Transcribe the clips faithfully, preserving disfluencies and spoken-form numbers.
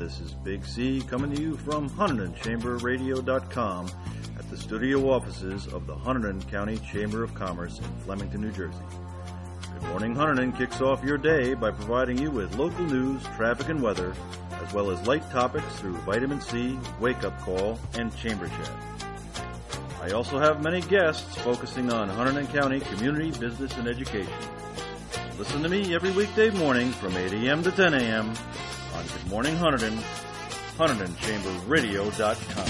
this is Big C coming to you from Hunterdon Chamber Radio dot com at the studio offices of the Hunterdon County Chamber of Commerce in Flemington, New Jersey. Good Morning Hunterdon kicks off your day by providing you with local news, traffic, and weather, as well as light topics through Vitamin C, Wake Up Call, and Chamber Chat. I also have many guests focusing on Hunterdon County community, business, and education. Listen to me every weekday morning from eight a.m. to ten a.m. on Good Morning Hunterdon, Hunterdon Chamber Radio dot com.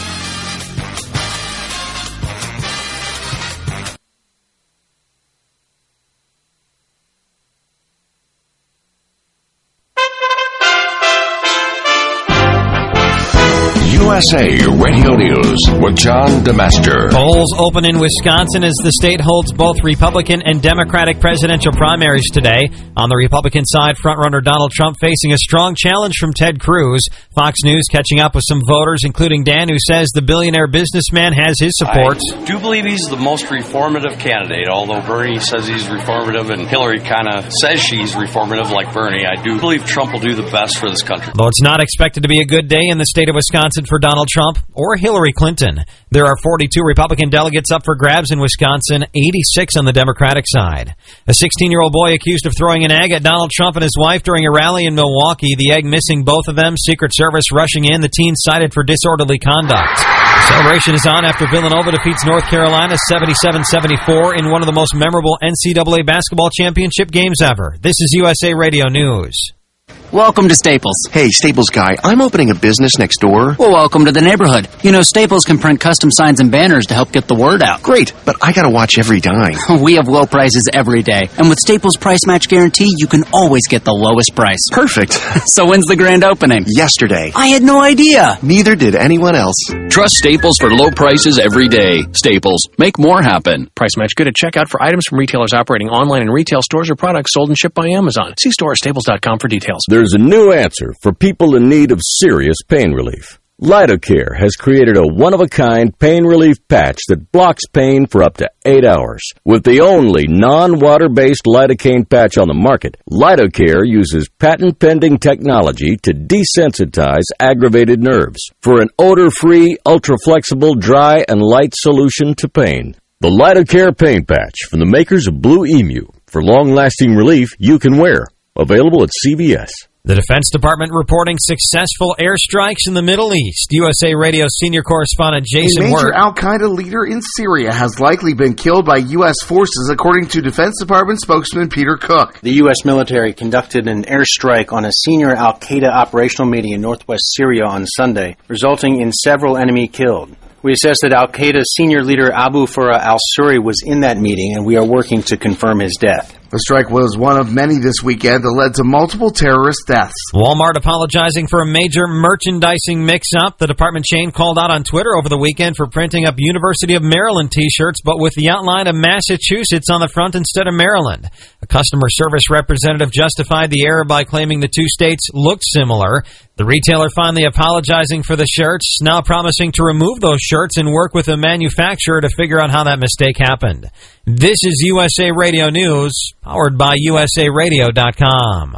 U S A Radio News with John DeMaster. Polls open in Wisconsin as the state holds both Republican and Democratic presidential primaries today. On the Republican side, frontrunner Donald Trump facing a strong challenge from Ted Cruz. Fox News catching up with some voters, including Dan, who says the billionaire businessman has his support. I do believe he's the most reformative candidate, although Bernie says he's reformative and Hillary kind of says she's reformative like Bernie. I do believe Trump will do the best for this country. Though it's not expected to be a good day in the state of Wisconsin for Donald Trump or Hillary Clinton. There are forty-two Republican delegates up for grabs in Wisconsin, eighty-six on the Democratic side. A sixteen-year-old boy accused of throwing an egg at Donald Trump and his wife during a rally in Milwaukee. The egg missing both of them, Secret Service rushing in, the teen cited for disorderly conduct. The celebration is on after Villanova defeats North Carolina seventy-seven seventy-four in one of the most memorable N C double A basketball championship games ever. This is U S A Radio News. Welcome to Staples. Hey, Staples guy, I'm opening a business next door. Well, welcome to the neighborhood. You know, Staples can print custom signs and banners to help get the word out. Great, but I gotta watch every dime. We have low prices every day. And with Staples Price Match Guarantee, you can always get the lowest price. Perfect. So when's the grand opening? Yesterday. I had no idea. Neither did anyone else. Trust Staples for low prices every day. Staples. Make more happen. Price match good at checkout for items from retailers operating online in retail stores or products sold and shipped by Amazon. See store at staples dot com for details. There's a new answer for people in need of serious pain relief. Lidocare has created a one-of-a-kind pain relief patch that blocks pain for up to eight hours. With the only non-water-based lidocaine patch on the market, Lidocare uses patent-pending technology to desensitize aggravated nerves for an odor-free, ultra-flexible, dry, and light solution to pain. The Lidocare pain patch from the makers of Blue Emu for long-lasting relief you can wear. Available at C V S. The Defense Department reporting successful airstrikes in the Middle East. U S A Radio senior correspondent Jason A major Wirt. al-Qaeda leader in Syria has likely been killed by U S forces, according to Defense Department spokesman Peter Cook. The U S military conducted an airstrike on a senior al-Qaeda operational meeting in northwest Syria on Sunday, resulting in several enemy killed. We assess that al-Qaeda senior leader Abu Farah al-Suri was in that meeting, and we are working to confirm his death. The strike was one of many this weekend that led to multiple terrorist deaths. Walmart apologizing for a major merchandising mix-up. The department chain called out on Twitter over the weekend for printing up University of Maryland t-shirts, but with the outline of Massachusetts on the front instead of Maryland. A customer service representative justified the error by claiming the two states looked similar. The retailer finally apologizing for the shirts, now promising to remove those shirts and work with a manufacturer to figure out how that mistake happened. This is U S A Radio News, powered by U S A Radio dot com.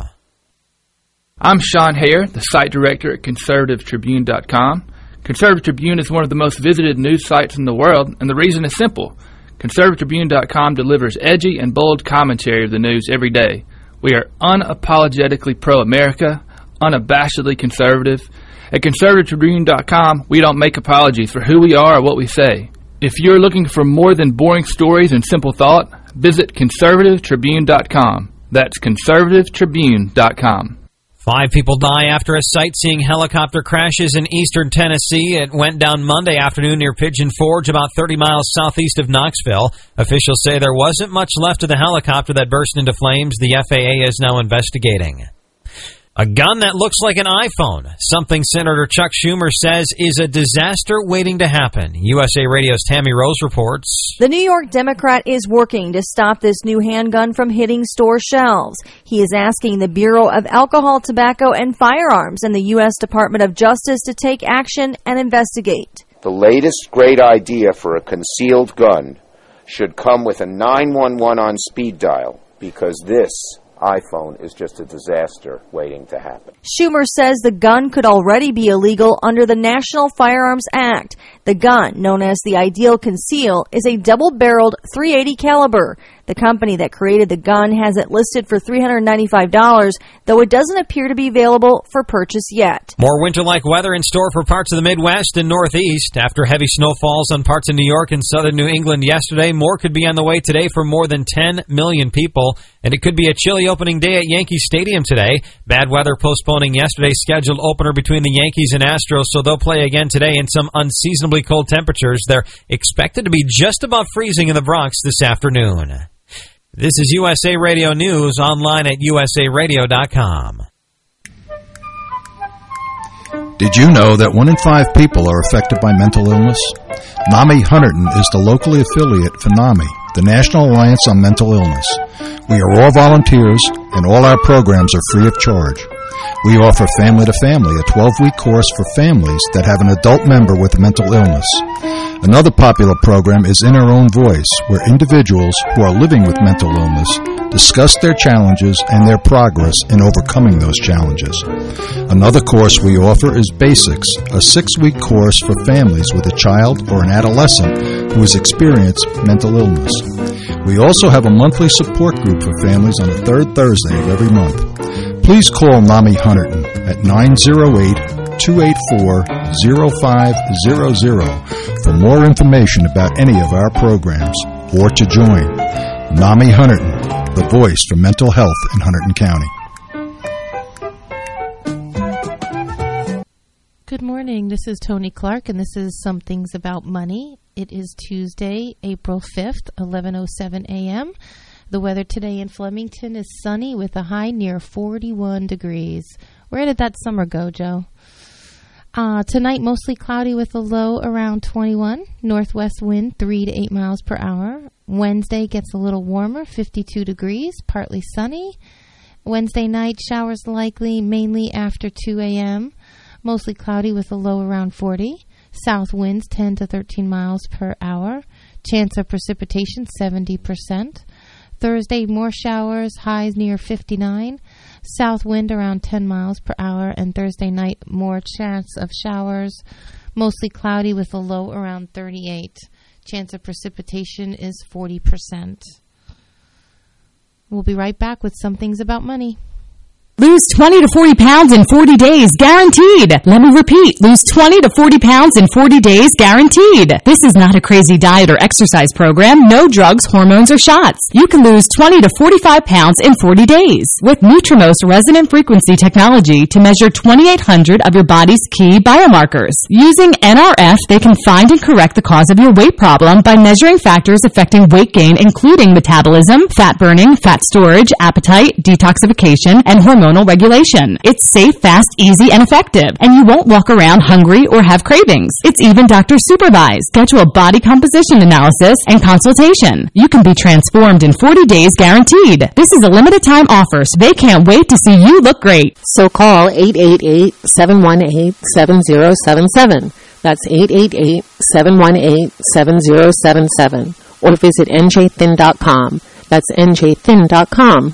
I'm Sean Hare, the site director at Conservative Tribune dot com. Conservative Tribune is one of the most visited news sites in the world, and the reason is simple. Conservative Tribune dot com delivers edgy and bold commentary of the news every day. We are unapologetically pro-America, unabashedly conservative. At Conservative Tribune dot com, we don't make apologies for who we are or what we say. If you're looking for more than boring stories and simple thought, visit Conservative Tribune dot com. That's Conservative Tribune dot com. Five people die after a sightseeing helicopter crashes in eastern Tennessee. It went down Monday afternoon near Pigeon Forge, about thirty miles southeast of Knoxville. Officials say there wasn't much left of the helicopter that burst into flames. The F A A is now investigating. A gun that looks like an iPhone, something Senator Chuck Schumer says is a disaster waiting to happen. U S A Radio's Tammy Rose reports. The New York Democrat is working to stop this new handgun from hitting store shelves. He is asking the Bureau of Alcohol, Tobacco, and Firearms and the U S Department of Justice to take action and investigate. The latest great idea for a concealed gun should come with a nine one one on speed dial, because this, iPhone is just a disaster waiting to happen. Schumer says the gun could already be illegal under the National Firearms Act. The gun, known as the Ideal Conceal, is a double-barreled three eighty caliber. The company that created the gun has it listed for three hundred ninety-five dollars, though it doesn't appear to be available for purchase yet. More winter-like weather in store for parts of the Midwest and Northeast. After heavy snowfalls on parts of New York and southern New England yesterday, more could be on the way today for more than ten million people. And it could be a chilly opening day at Yankee Stadium today. Bad weather postponing yesterday's scheduled opener between the Yankees and Astros, so they'll play again today in some unseasonably cold temperatures. They're expected to be just above freezing in the Bronx this afternoon. This is U S A Radio News, online at U S A radio dot com. Did you know that one in five people are affected by mental illness? NAMI Hunterdon is the locally affiliate for NAMI, the National Alliance on Mental Illness. We are all volunteers, and all our programs are free of charge. We offer Family to Family, a twelve-week course for families that have an adult member with a mental illness. Another popular program is In Our Own Voice, where individuals who are living with mental illness discuss their challenges and their progress in overcoming those challenges. Another course we offer is Basics, a six-week course for families with a child or an adolescent who has experienced mental illness. We also have a monthly support group for families on the third Thursday of every month. Please call NAMI Hunterdon at nine oh eight, two eight four, oh five hundred for more information about any of our programs or to join. NAMI Hunterdon, the voice for mental health in Hunterdon County. Good morning. This is Tony Clark, and this is Some Things About Money. It is Tuesday, April fifth, eleven oh seven a.m. The weather today in Flemington is sunny with a high near forty-one degrees. Where did that summer go, Joe? Uh, tonight, mostly cloudy with a low around twenty-one. Northwest wind three to eight miles per hour. Wednesday gets a little warmer, fifty-two degrees, partly sunny. Wednesday night, showers likely, mainly after two a.m. Mostly cloudy with a low around forty. South winds ten to thirteen miles per hour. Chance of precipitation seventy percent. Thursday, more showers, highs near fifty-nine. South wind around ten miles per hour. And Thursday night, more chance of showers, mostly cloudy with a low around thirty-eight. Chance of precipitation is forty percent. We'll be right back with Some Things About Money. Lose twenty to forty pounds in forty days, guaranteed. Let me repeat, lose twenty to forty pounds in forty days, guaranteed. This is not a crazy diet or exercise program, no drugs, hormones, or shots. You can lose twenty to forty-five pounds in forty days with Nutrimost resonant frequency technology to measure twenty-eight hundred of your body's key biomarkers. Using N R F, they can find and correct the cause of your weight problem by measuring factors affecting weight gain, including metabolism, fat burning, fat storage, appetite, detoxification, and hormone regulation. It's safe, fast, easy, and effective, and you won't walk around hungry or have cravings. It's even doctor supervised. Schedule a body composition analysis and consultation. You can be transformed in forty days, guaranteed. This is a limited time offer, so they can't wait to see you look great. So call eight eight eight, seven one eight, seven zero seven seven. That's eight eight eight, seven one eight, seven zero seven seven. Or visit N J thin dot com. That's N J thin dot com.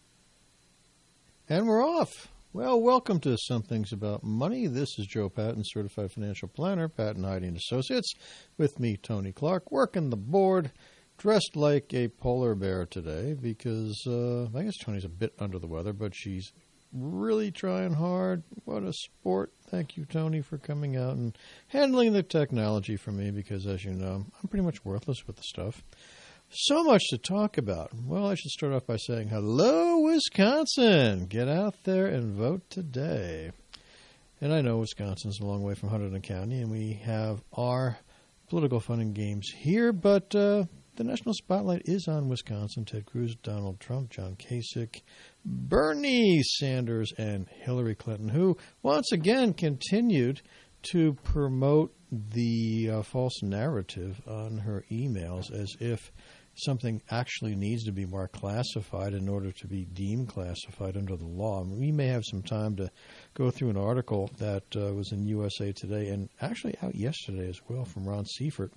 And we're off. Well, welcome to Some Things About Money. This is Joe Patton, Certified Financial Planner, Patton, Heide and Associates. With me, Tony Clark, working the board, dressed like a polar bear today because uh, I guess Tony's a bit under the weather, but she's really trying hard. What a sport. Thank you, Tony, for coming out and handling the technology for me because, as you know, I'm pretty much worthless with the stuff. So much to talk about. Well, I should start off by saying hello, Wisconsin. Get out there and vote today. And I know Wisconsin's a long way from Hunterdon County, and we have our political fun and games here, but uh, the national spotlight is on Wisconsin. Ted Cruz, Donald Trump, John Kasich, Bernie Sanders, and Hillary Clinton, who once again continued to promote the uh, false narrative on her emails as if something actually needs to be more classified in order to be deemed classified under the law. And we may have some time to go through an article that uh, was in U S A Today and actually out yesterday as well from Ron Seifert,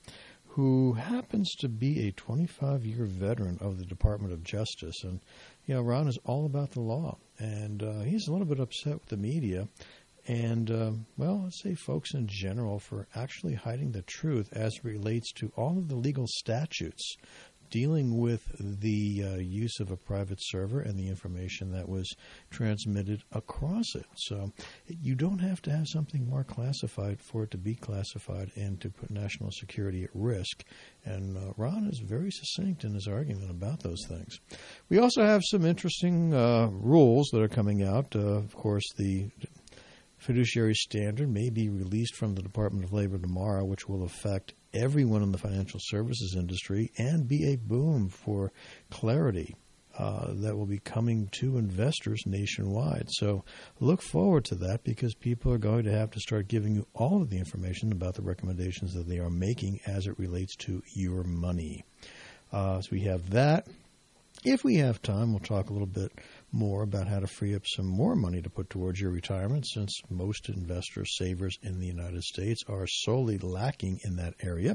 who happens to be a twenty-five-year veteran of the Department of Justice. And, you know, Ron is all about the law. And uh, he's a little bit upset with the media and, um, well, let's say folks in general for actually hiding the truth as it relates to all of the legal statutes dealing with the uh, use of a private server and the information that was transmitted across it. So you don't have to have something more classified for it to be classified and to put national security at risk. And uh, Ron is very succinct in his argument about those things. We also have some interesting uh, rules that are coming out. Uh, of course, the fiduciary standard may be released from the Department of Labor tomorrow, which will affect everyone in the financial services industry and be a boom for clarity uh, that will be coming to investors nationwide. So look forward to that, because people are going to have to start giving you all of the information about the recommendations that they are making as it relates to your money. Uh, so we have that. If we have time, we'll talk a little bit more about how to free up some more money to put towards your retirement, since most investor savers in the United States are solely lacking in that area.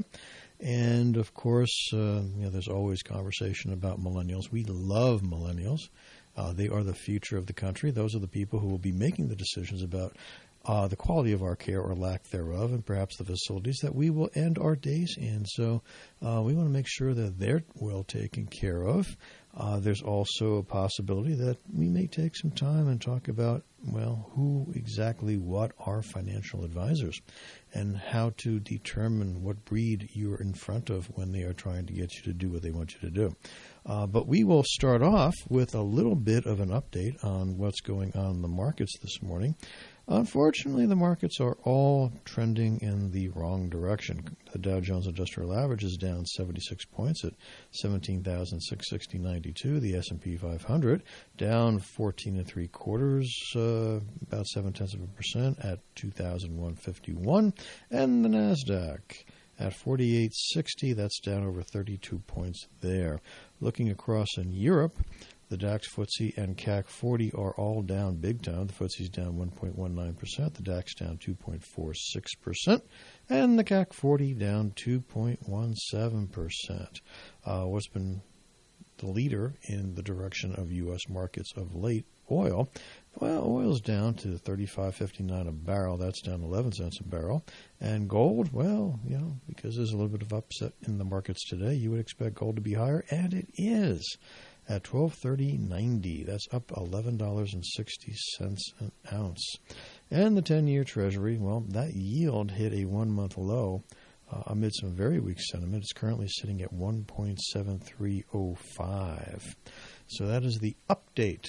And, of course, uh, you know, there's always conversation about millennials. We love millennials. Uh, they are the future of the country. Those are the people who will be making the decisions about uh, the quality of our care or lack thereof, and perhaps the facilities that we will end our days in. So uh, we want to make sure that they're well taken care of. Uh, there's also a possibility that we may take some time and talk about, well, who exactly what are financial advisors and how to determine what breed you're in front of when they are trying to get you to do what they want you to do. Uh, but we will start off with a little bit of an update on what's going on in the markets this morning. Unfortunately, the markets are all trending in the wrong direction. The Dow Jones Industrial Average is down seventy-six points at seventeen thousand six hundred sixty point nine two. The S and P five hundred down fourteen and three quarters, uh, about seven tenths of a percent at two thousand one hundred fifty-one, and the Nasdaq at forty-eight sixty. That's down over thirty-two points there. Looking across in Europe, the DAX, F T S E, and C A C forty are all down big time. The F T S E is down one point one nine percent, the DAX down two point four six percent, and the C A C forty down two point one seven percent. Uh, what's been the leader in the direction of U S markets of late? Oil. Well, oil's down to thirty-five fifty-nine a barrel. That's down eleven cents a barrel. And gold, well, you know, because there's a little bit of upset in the markets today, you would expect gold to be higher, and it is at twelve thirty ninety. That's up eleven dollars and sixty cents an ounce. And the ten-year Treasury, well, that yield hit a one-month low uh, amid some very weak sentiment. It's currently sitting at one point seven three oh five. So that is the update.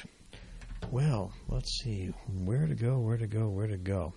Well, let's see. Where to go, where to go, where to go.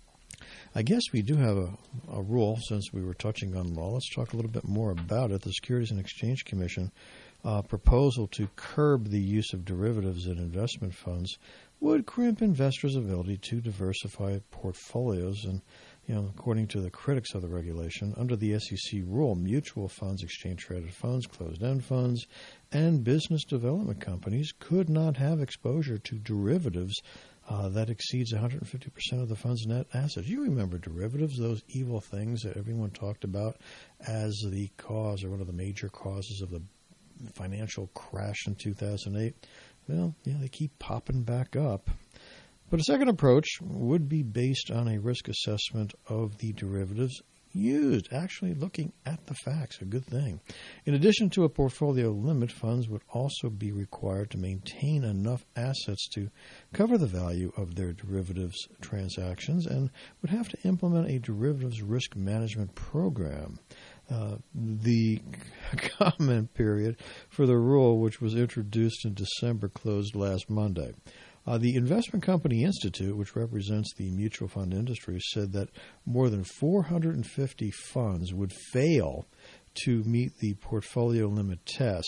I guess we do have a, a rule, since we were touching on law. Let's talk a little bit more about it. The Securities and Exchange Commission uh, proposal to curb the use of derivatives in investment funds would crimp investors' ability to diversify portfolios. And, you know, according to the critics of the regulation, under the S E C rule, mutual funds, exchange-traded funds, closed-end funds, and business development companies could not have exposure to derivatives uh, that exceeds one hundred fifty percent of the fund's net assets. You remember derivatives, those evil things that everyone talked about as the cause, or one of the major causes of the financial crash in two thousand eight. Well, yeah, they keep popping back up. But a second approach would be based on a risk assessment of the derivatives used, actually looking at the facts, a good thing. In addition to a portfolio limit, funds would also be required to maintain enough assets to cover the value of their derivatives transactions, and would have to implement a derivatives risk management program. Uh, the comment period for the rule, which was introduced in December, closed last Monday. Uh, the Investment Company Institute, which represents the mutual fund industry, said that more than four hundred fifty funds would fail to meet the portfolio limit test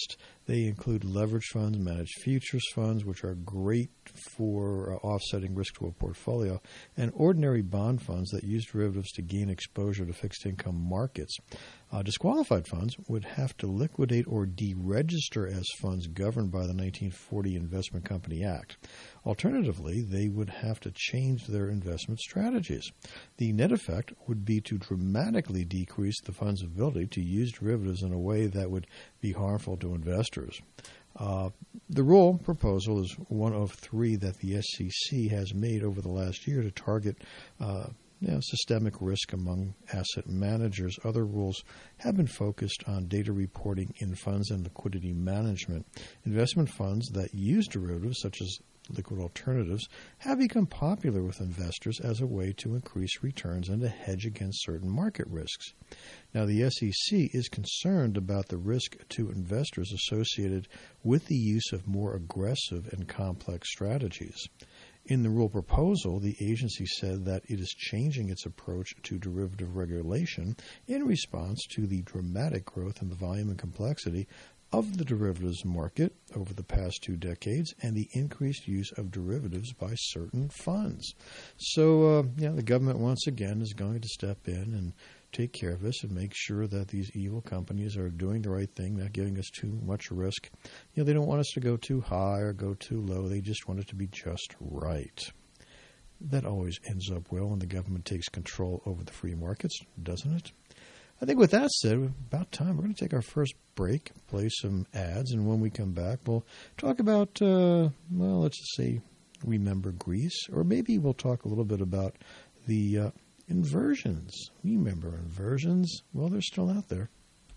They include leveraged funds, managed futures funds, which are great for uh, offsetting risk to a portfolio, and ordinary bond funds that use derivatives to gain exposure to fixed income markets. Uh, disqualified funds would have to liquidate or deregister as funds governed by the nineteen forty Investment Company Act. Alternatively, they would have to change their investment strategies. The net effect would be to dramatically decrease the fund's ability to use derivatives in a way that would be harmful to investors. Uh, the rule proposal is one of three that the S E C has made over the last year to target uh, you know, systemic risk among asset managers. Other rules have been focused on data reporting in funds and liquidity management. Investment funds that use derivatives, such as liquid alternatives, have become popular with investors as a way to increase returns and to hedge against certain market risks. Now, the S E C is concerned about the risk to investors associated with the use of more aggressive and complex strategies. In the rule proposal, the agency said that it is changing its approach to derivative regulation in response to the dramatic growth in the volume and complexity of the derivatives market over the past two decades and the increased use of derivatives by certain funds. So, uh, yeah, the government once again is going to step in and take care of this and make sure that these evil companies are doing the right thing, not giving us too much risk. You know, they don't want us to go too high or go too low. They just want it to be just right. That always ends up well when the government takes control over the free markets, doesn't it? I think with that said, about time. We're going to take our first break, play some ads, and when we come back, we'll talk about, uh, well, let's just say, Remember Greece, or maybe we'll talk a little bit about the uh, inversions. Remember inversions? Well, they're still out there.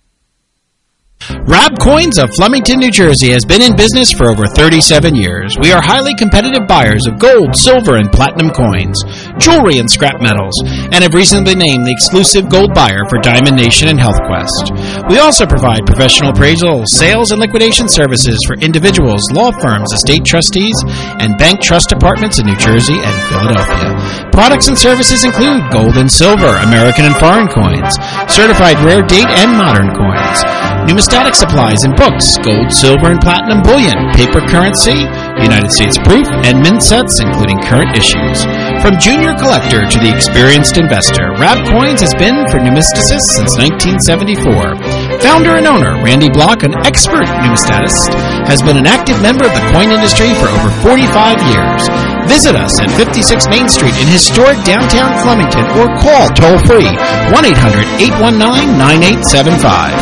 Rob Coins of Flemington, New Jersey has been in business for over thirty-seven years. We are highly competitive buyers of gold, silver, and platinum coins, jewelry, and scrap metals, and have recently named the exclusive gold buyer for Diamond Nation and HealthQuest. We also provide professional appraisal, sales, and liquidation services for individuals, law firms, estate trustees, and bank trust departments in New Jersey and Philadelphia. Products and services include gold and silver, American and foreign coins, certified rare date and modern coins, numismatic supplies and books, gold, silver, and platinum bullion, paper currency, United States proof, and mint sets, including current issues. From junior collector to the experienced investor, Rab Coins has been for numisticists since nineteen seventy-four. Founder and owner Randy Block, an expert numismatist, has been an active member of the coin industry for over forty-five years. Visit us at fifty-six Main Street in historic downtown Flemington or call toll-free one eight hundred, eight one nine, nine eight seven five.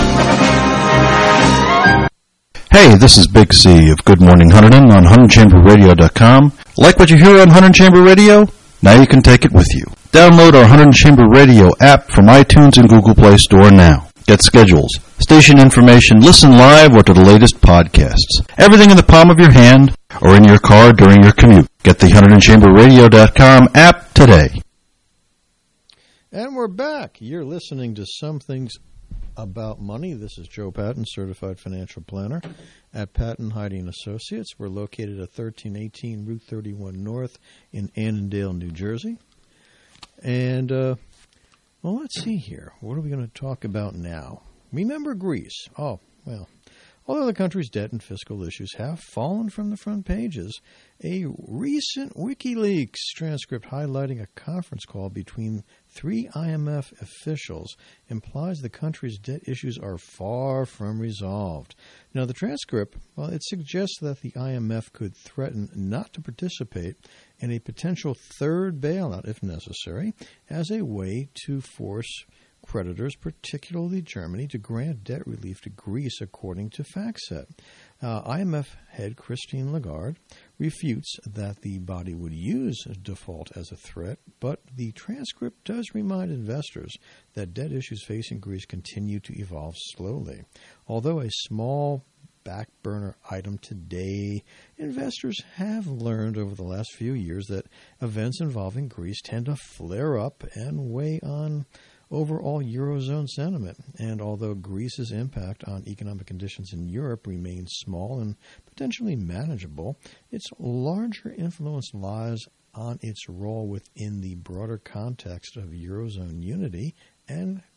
Hey, this is Big C of Good Morning Hunterdon on Hunterdon Chamber Radio dot com. Like what you hear on Hunterdon Chamber Radio? Now you can take it with you. Download our Hunterdon Chamber Radio app from iTunes and Google Play Store now. Get schedules, station information, listen live or to the latest podcasts. Everything in the palm of your hand or in your car during your commute. Get the Hunterdon Chamber Radio dot com app today. And we're back. You're listening to Some Things About Money. This is Joe Patton, Certified Financial Planner at Patton Hyde Associates. We're located at thirteen eighteen Route thirty-one North in Annandale, New Jersey. And, uh, well, let's see here. What are we going to talk about now? Remember Greece. Oh, well, although the country's debt and fiscal issues have fallen from the front pages, a recent WikiLeaks transcript highlighting a conference call between three I M F officials implies the country's debt issues are far from resolved. Now, the transcript, well, it suggests that the I M F could threaten not to participate in a potential third bailout, if necessary, as a way to force creditors, particularly Germany, to grant debt relief to Greece, according to FactSet. Uh, I M F head Christine Lagarde refutes that the body would use default as a threat, but the transcript does remind investors that debt issues facing Greece continue to evolve slowly. Although a small back burner item today, investors have learned over the last few years that events involving Greece tend to flare up and weigh on overall Eurozone sentiment. And although Greece's impact on economic conditions in Europe remains small and potentially manageable, its larger influence lies on its role within the broader context of Eurozone unity and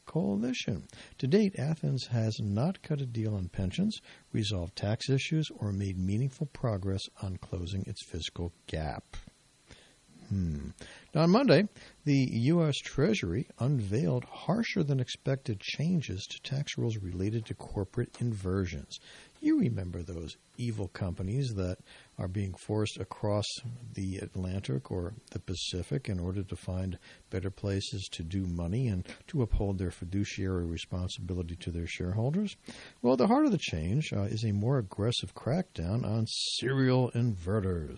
coalition. To date, Athens has not cut a deal on pensions, resolved tax issues, or made meaningful progress on closing its fiscal gap. Hmm. Now, on Monday, the U S. Treasury unveiled harsher-than-expected changes to tax rules related to corporate inversions. You remember those evil companies that are being forced across the Atlantic or the Pacific in order to find better places to do money and to uphold their fiduciary responsibility to their shareholders? Well, the heart of the change uh, is a more aggressive crackdown on serial inverters.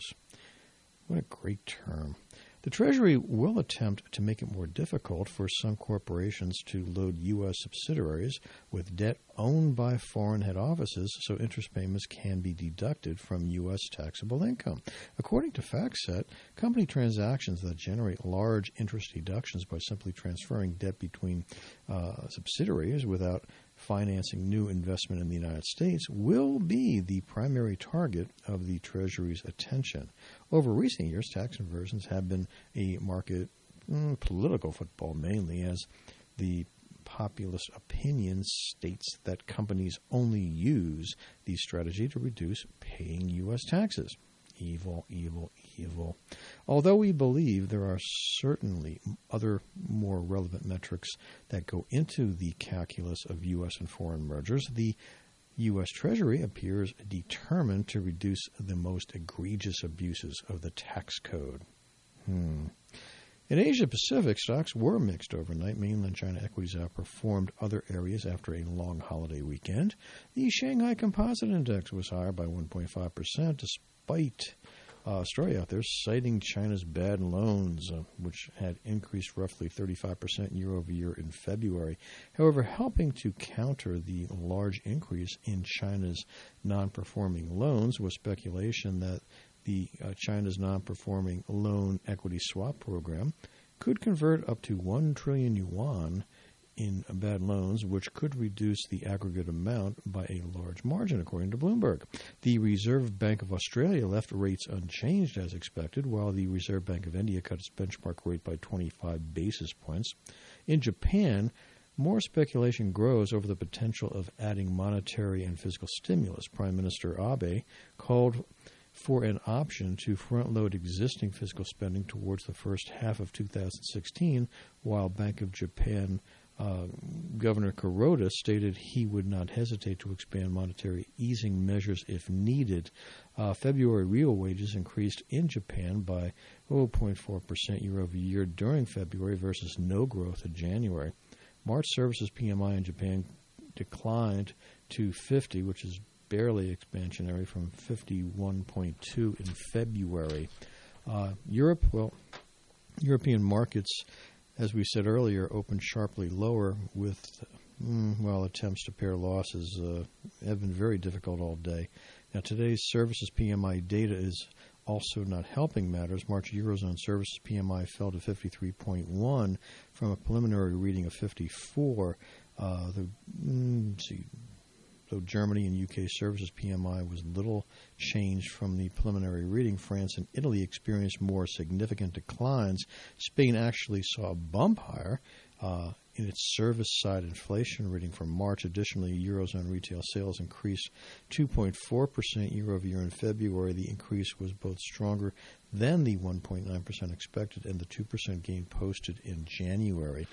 What a great term. The Treasury will attempt to make it more difficult for some corporations to load U S subsidiaries with debt owned by foreign head offices so interest payments can be deducted from U S taxable income. According to FactSet, company transactions that generate large interest deductions by simply transferring debt between uh, subsidiaries without financing new investment in the United States will be the primary target of the Treasury's attention. Over recent years, tax inversions have been a market mm, political football mainly, as the populist opinion states that companies only use the strategy to reduce paying U S taxes. Evil, evil, evil. Although we believe there are certainly other more relevant metrics that go into the calculus of U S and foreign mergers, the U S. Treasury appears determined to reduce the most egregious abuses of the tax code. Hmm. In Asia-Pacific, stocks were mixed overnight. Mainland China equities outperformed other areas after a long holiday weekend. The Shanghai Composite Index was higher by one point five percent, despite uh, Australia out there citing China's bad loans, uh, which had increased roughly thirty-five percent year-over-year in February. However, helping to counter the large increase in China's non-performing loans was speculation that the uh, China's non-performing loan equity swap program could convert up to one trillion yuan in bad loans, which could reduce the aggregate amount by a large margin, according to Bloomberg. The Reserve Bank of Australia left rates unchanged as expected, while the Reserve Bank of India cut its benchmark rate by twenty-five basis points. In Japan, more speculation grows over the potential of adding monetary and fiscal stimulus. Prime Minister Abe called for an option to front-load existing fiscal spending towards the first half of two thousand sixteen, while Bank of Japan uh, Governor Kuroda stated he would not hesitate to expand monetary easing measures if needed. Uh, February real wages increased in Japan by zero point four percent year-over-year during February versus no growth in January. March services P M I in Japan declined to fifty, which is barely expansionary, from fifty-one point two in February. Uh, Europe, well, European markets, as we said earlier, opened sharply lower with, mm, well, attempts to pare losses uh, have been very difficult all day. Now, today's services P M I data is also not helping matters. March Eurozone services P M I fell to fifty-three point one from a preliminary reading of fifty-four. Uh, the, mm, let's see, Though Germany and U K services P M I was little changed from the preliminary reading, France and Italy experienced more significant declines. Spain actually saw a bump higher uh, in its service-side inflation reading for March. Additionally, Eurozone retail sales increased two point four percent year-over-year in February. The increase was both stronger than the one point nine percent expected and the two percent gain posted in January.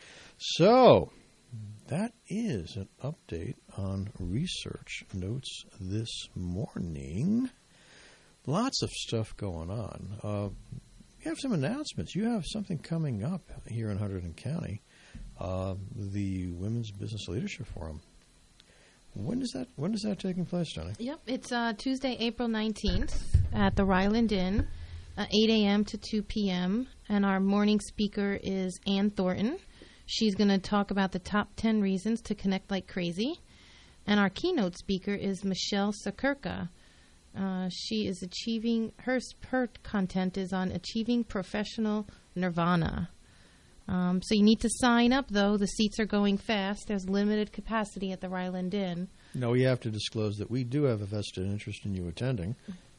So that is an update on research notes this morning. Lots of stuff going on. Uh, we have some announcements. You have something coming up here in Hunterdon County, uh, the Women's Business Leadership Forum. When is that? When is that taking place, Tony? Yep, it's uh, Tuesday, April nineteenth at the Ryland Inn, uh, eight a.m. to two p.m. And our morning speaker is Ann Thornton. She's going to talk about the top ten reasons to connect like crazy. And our keynote speaker is Michelle Sakurka. Uh, she is achieving, her, her content is on achieving professional nirvana. Um, so you need to sign up, though. The seats are going fast. There's limited capacity at the Ryland Inn. No, we have to disclose that we do have a vested interest in you attending.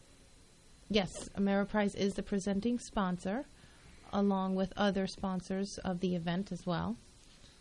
Yes, Ameriprise is the presenting sponsor, along with other sponsors of the event as well.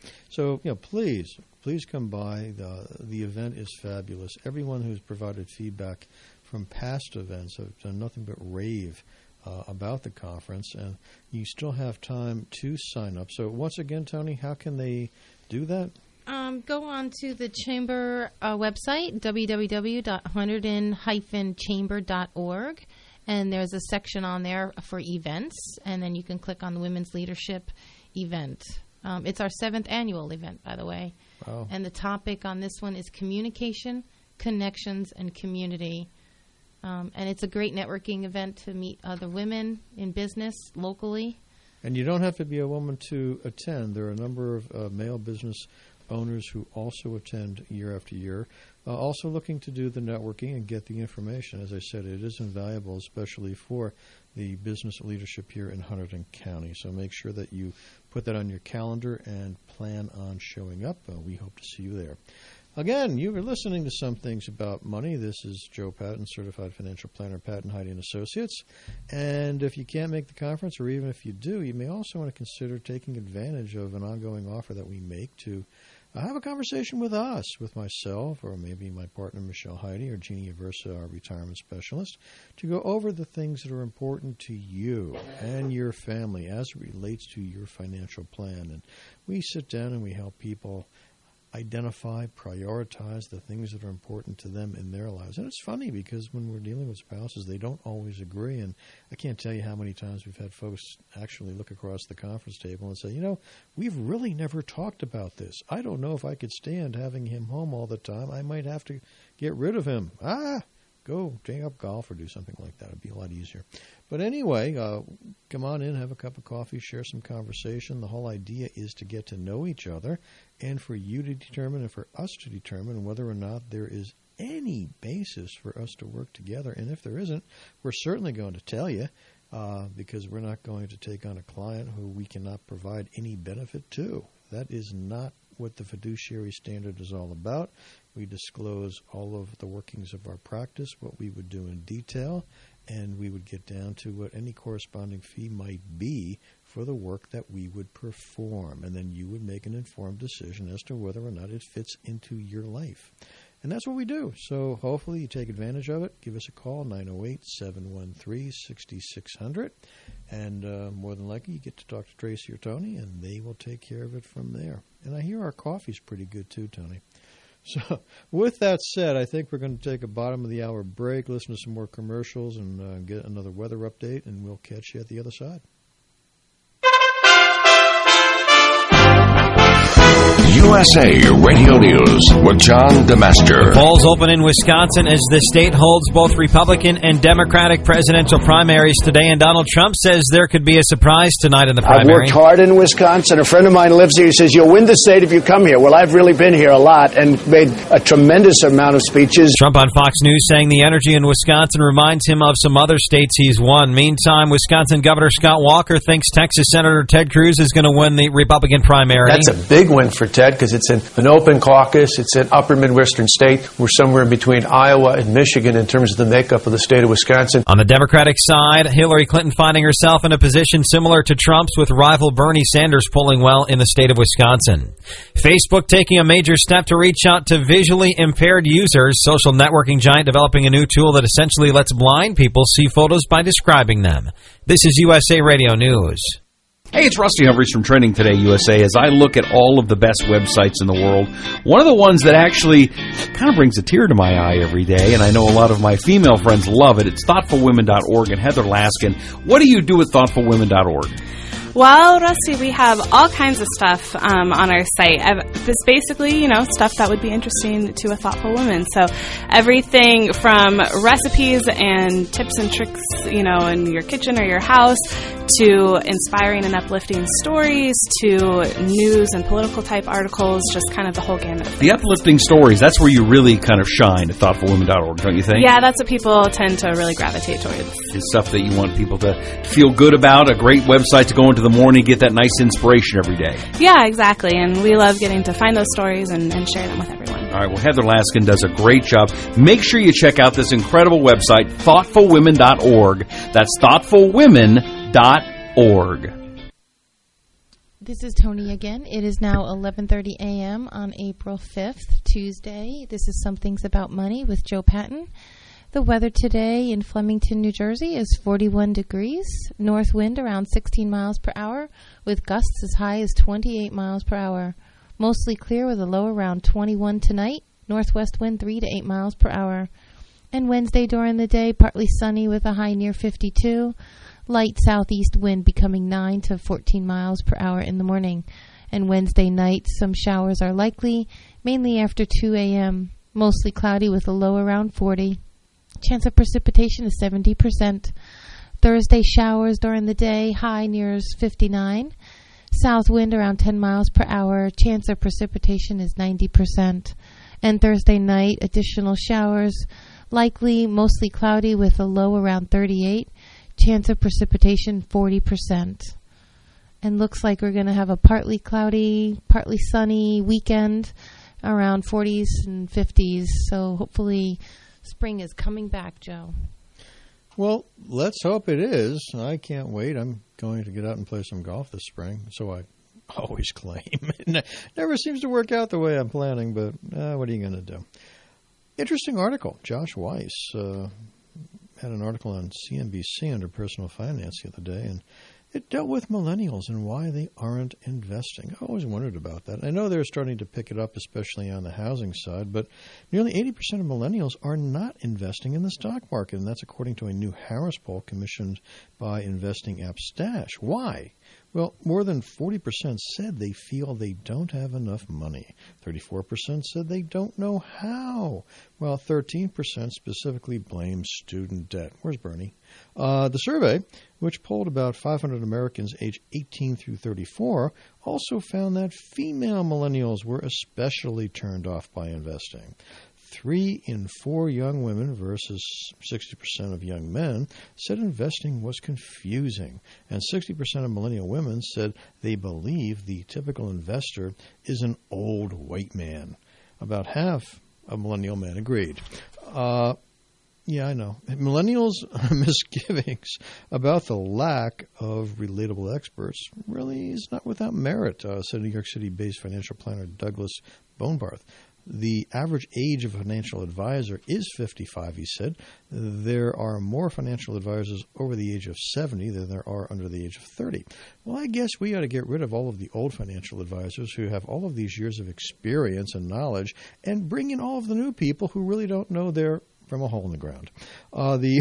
So, you know, please, please come by. The, the event is fabulous. Everyone who's provided feedback from past events have done nothing but rave uh, about the conference, and you still have time to sign up. So once again, Tony, how can they do that? Um, go on to the Chamber uh, website, w w w dot hunterdon dash chamber dot org, and there's a section on there for events, and then you can click on the Women's Leadership event. Um, it's our seventh annual event, by the way. Wow. And the topic on this one is communication, connections, and community. Um, and it's a great networking event to meet other women in business locally. And you don't have to be a woman to attend. There are a number of uh, male business owners who also attend year after year, uh, also looking to do the networking and get the information. As I said, it is invaluable, especially for the business leadership here in Hunterdon County. So make sure that you put that on your calendar and plan on showing up. Uh, we hope to see you there. Again, you are listening to Some Things About Money. This is Joe Patton, Certified Financial Planner, Patton, Heide and Associates. And if you can't make the conference, or even if you do, you may also want to consider taking advantage of an ongoing offer that we make to uh, have a conversation with us, with myself, or maybe my partner, Michelle Heide, or Jeannie Aversa, our retirement specialist, to go over the things that are important to you and your family as it relates to your financial plan. And we sit down and we help people identify, prioritize the things that are important to them in their lives. And it's funny because when we're dealing with spouses, they don't always agree. And I can't tell you how many times we've had folks actually look across the conference table and say, you know, we've really never talked about this. I don't know if I could stand having him home all the time. I might have to get rid of him. Ah, go take up golf or do something like that. It'd be a lot easier. But anyway, uh, come on in, have a cup of coffee, share some conversation. The whole idea is to get to know each other and for you to determine and for us to determine whether or not there is any basis for us to work together. And if there isn't, we're certainly going to tell you uh, because we're not going to take on a client who we cannot provide any benefit to. That is not what the fiduciary standard is all about. We disclose all of the workings of our practice, what we would do in detail, and we would get down to what any corresponding fee might be for the work that we would perform. And then you would make an informed decision as to whether or not it fits into your life. And that's what we do. So hopefully you take advantage of it. Give us a call, nine oh eight, seven one three, six six zero zero. And uh, more than likely you get to talk to Tracy or Tony, and they will take care of it from there. And I hear our coffee's pretty good too, Tony. So with that said, I think we're going to take a bottom of the hour break, listen to some more commercials, and uh, get another weather update, and we'll catch you at the other side. U S A Radio News with John DeMaster. Polls open in Wisconsin as the state holds both Republican and Democratic presidential primaries today, and Donald Trump says there could be a surprise tonight in the primary. I've worked hard in Wisconsin. A friend of mine lives here. He says, you'll win the state if you come here. Well, I've really been here a lot and made a tremendous amount of speeches. Trump on Fox News saying the energy in Wisconsin reminds him of some other states he's won. Meantime, Wisconsin Governor Scott Walker thinks Texas Senator Ted Cruz is going to win the Republican primary. That's a big win for Ted, because it's in an open caucus. It's an upper Midwestern state. We're somewhere in between Iowa and Michigan in terms of the makeup of the state of Wisconsin. On the Democratic side, Hillary Clinton finding herself in a position similar to Trump's, with rival Bernie Sanders polling well in the state of Wisconsin. Facebook taking a major step to reach out to visually impaired users. Social networking giant developing a new tool that essentially lets blind people see photos by describing them. This is U S A Radio News. Hey, it's Rusty Humphries from Trending Today U S A. As I look at all of the best websites in the world, one of the ones that actually kind of brings a tear to my eye every day, and I know a lot of my female friends love it, it's thoughtful women dot org. And Heather Laskin, what do you do with thoughtful women dot org? Well, Rusty, we have all kinds of stuff um, on our site. It's basically, you know, stuff that would be interesting to a thoughtful woman. So everything from recipes and tips and tricks, you know, in your kitchen or your house, to inspiring and uplifting stories, to news and political type articles, just kind of the whole gamut. The uplifting stories, that's where you really kind of shine at thoughtful women dot org, don't you think? Yeah, that's what people tend to really gravitate towards. It's stuff that you want people to feel good about, a great website to go into the morning, get that nice inspiration every day. Yeah, exactly, and we love getting to find those stories and, and share them with everyone. All right, well, Heather Laskin does a great job. Make sure you check out this incredible website, thoughtful women dot org. That's thoughtful women dot org. This is Tony again. It is now eleven thirty a.m. on April fifth, Tuesday. This is Some Things About Money with Joe Patton. The weather today in Flemington, New Jersey is forty-one degrees, north wind around sixteen miles per hour, with gusts as high as twenty-eight miles per hour. Mostly clear with a low around twenty-one tonight, northwest wind three to eight miles per hour. And Wednesday during the day, partly sunny with a high near fifty-two. Light southeast wind becoming nine to fourteen miles per hour in the morning. And Wednesday night, some showers are likely, mainly after two a.m. Mostly cloudy with a low around forty. Chance of precipitation is seventy percent. Thursday, showers during the day, high near fifty-nine. South wind around ten miles per hour. Chance of precipitation is ninety percent. And Thursday night, additional showers, likely, mostly cloudy with a low around thirty-eight. Chance of precipitation forty percent. And looks like we're going to have a partly cloudy, partly sunny weekend around forties and fifties. So hopefully spring is coming back, Joe. Well, let's hope it is. I can't wait. I'm going to get out and play some golf this spring, so I always claim. It never seems to work out the way I'm planning, but uh, what are you going to do? Interesting article. Josh Weiss uh, had an article on C N B C under Personal Finance the other day, and it dealt with millennials and why they aren't investing. I always wondered about that. I know they're starting to pick it up, especially on the housing side, but nearly eighty percent of millennials are not investing in the stock market, and that's according to a new Harris poll commissioned by investing app Stash. Why? Well, more than forty percent said they feel they don't have enough money. thirty-four percent said they don't know how, while thirteen percent specifically blame student debt. Where's Bernie? Uh, the survey, which polled about five hundred Americans aged eighteen through thirty-four, also found that female millennials were especially turned off by investing. Three in four young women versus sixty percent of young men said investing was confusing, and sixty percent of millennial women said they believe the typical investor is an old white man. About half of millennial men agreed. Uh, yeah, I know. Millennials' misgivings about the lack of relatable experts really is not without merit, uh, said New York City-based financial planner Douglas Bonebarth. The average age of a financial advisor is fifty-five, he said. There are more financial advisors over the age of seventy than there are under the age of thirty. Well, I guess we ought to get rid of all of the old financial advisors who have all of these years of experience and knowledge and bring in all of the new people who really don't know their from a hole in the ground. Uh, the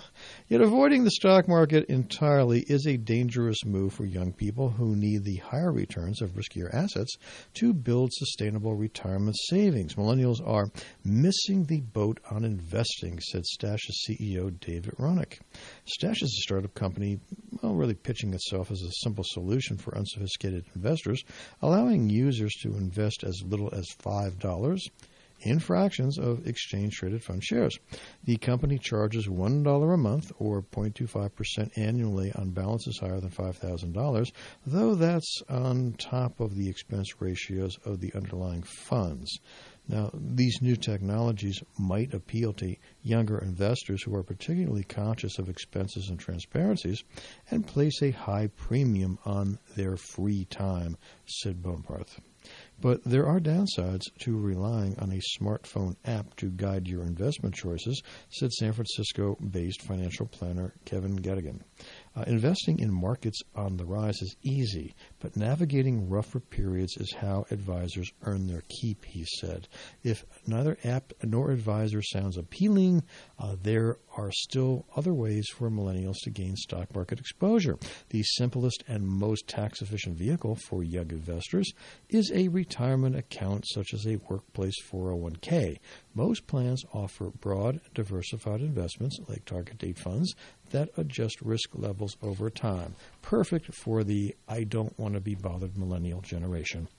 Yet avoiding the stock market entirely is a dangerous move for young people who need the higher returns of riskier assets to build sustainable retirement savings. Millennials are missing the boat on investing, said Stash's C E O David Ronick. Stash is a startup company, well, really pitching itself as a simple solution for unsophisticated investors, allowing users to invest as little as five dollars in fractions of exchange-traded fund shares. The company charges one dollar a month, or zero point two five percent annually on balances higher than five thousand dollars, though that's on top of the expense ratios of the underlying funds. Now, these new technologies might appeal to younger investors who are particularly conscious of expenses and transparencies and place a high premium on their free time, said Bonebarth. But there are downsides to relying on a smartphone app to guide your investment choices, said San Francisco-based financial planner Kevin Gettigan. Uh, investing in markets on the rise is easy, but navigating rougher periods is how advisors earn their keep, he said. If neither app nor advisor sounds appealing, uh, there are still other ways for millennials to gain stock market exposure. The simplest and most tax-efficient vehicle for young investors is a retirement account such as a workplace four oh one k. Most plans offer broad, diversified investments like target date funds that adjust risk levels over time. Perfect for the I don't want to be bothered millennial generation.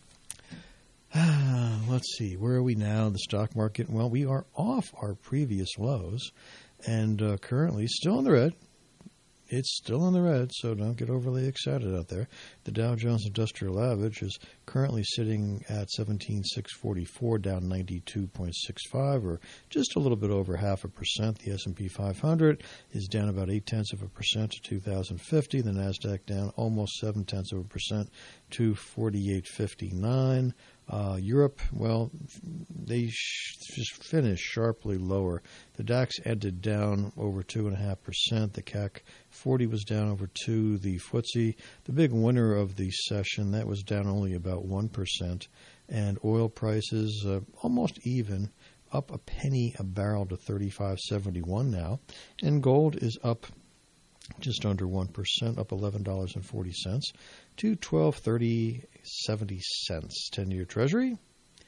Ah, let's see. Where are we now in the stock market? Well, we are off our previous lows and uh, currently still in the red. it's still in the red, so don't get overly excited out there. The Dow Jones Industrial Average is currently sitting at seventeen thousand six hundred forty-four, down ninety-two point six five, or just a little bit over half a percent. The S and P five hundred is down about eight tenths of a percent to two thousand fifty. The Nasdaq down almost seven tenths of a percent to forty-eight fifty-nine. Uh, Europe, well, they sh- just finished sharply lower. The DAX ended down over two point five percent. The C A C forty was down over two. The F T S E, the big winner of the session, that was down only about one percent. And oil prices uh, almost even, up a penny a barrel to thirty-five seventy-one now. And gold is up just under one percent, up eleven dollars and forty cents to twelve thirty seventy cents. ten-year Treasury,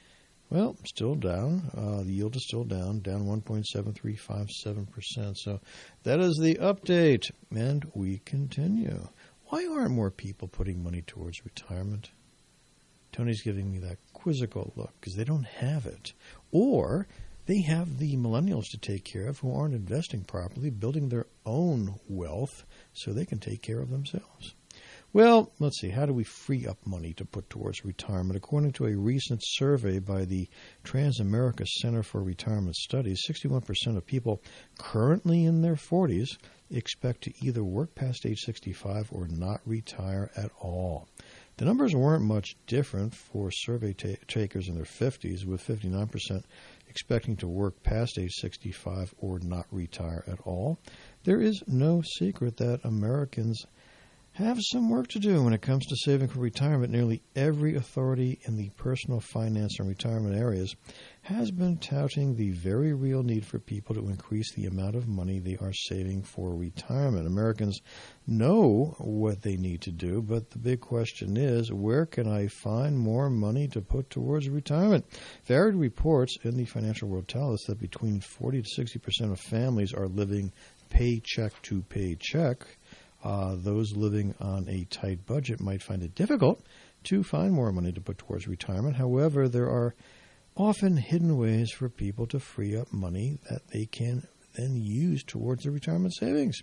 well, still down. Uh, the yield is still down, down one point seven three five seven percent. So that is the update, and we continue. Why aren't more people putting money towards retirement? Tony's giving me that quizzical look because they don't have it. Or they have the millennials to take care of who aren't investing properly, building their own wealth so they can take care of themselves. Well, let's see. How do we free up money to put towards retirement? According to a recent survey by the Transamerica Center for Retirement Studies, sixty-one percent of people currently in their forties expect to either work past age sixty-five or not retire at all. The numbers weren't much different for survey ta- takers in their fifties, with fifty-nine percent expecting to work past age sixty-five or not retire at all. There is no secret that Americans have some work to do when it comes to saving for retirement. Nearly every authority in the personal finance and retirement areas has been touting the very real need for people to increase the amount of money they are saving for retirement. Americans know what they need to do, but the big question is, where can I find more money to put towards retirement? Varied reports in the financial world tell us that between forty to sixty percent of families are living paycheck to paycheck. Uh, those living on a tight budget might find it difficult to find more money to put towards retirement. However, there are often hidden ways for people to free up money that they can then use towards their retirement savings.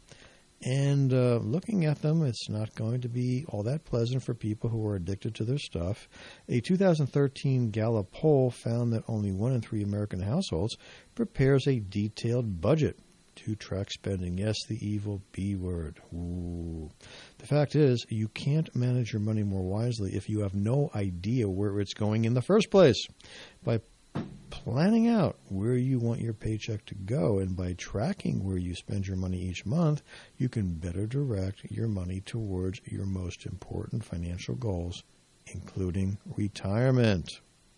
And uh, looking at them, it's not going to be all that pleasant for people who are addicted to their stuff. A two thousand thirteen Gallup poll found that only one in three American households prepares a detailed budget to track spending. Yes, the evil B word. Ooh. The fact is, you can't manage your money more wisely if you have no idea where it's going in the first place. By planning out where you want your paycheck to go and by tracking where you spend your money each month, you can better direct your money towards your most important financial goals, including retirement.